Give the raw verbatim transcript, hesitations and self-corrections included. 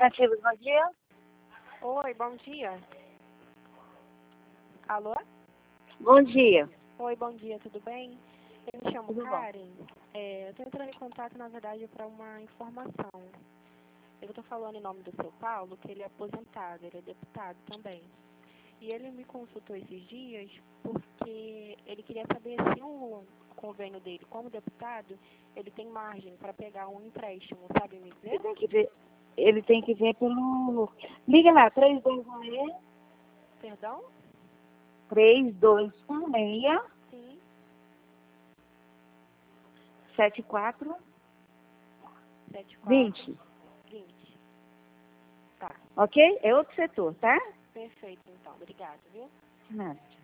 Nativos, bom dia. Oi, bom dia. Alô? Bom dia. Oi, bom dia, tudo bem? Eu me chamo Tudo bom. Karen. É, eu estou entrando em contato, na verdade, para uma informação. Eu estou falando em nome do seu Paulo, que ele é aposentado, ele é deputado também. E ele me consultou esses dias porque ele queria saber se o convênio dele, como deputado, ele tem margem para pegar um empréstimo, sabe me dizer? Ele tem que ver, ele tem que ver pelo... Liga lá, três dois um seis, Perdão? três dois um seis, Sim. sete quatro sete quatro vinte. vinte. Tá. Ok? É outro setor, tá? Perfeito, então. Obrigada, viu? Nada.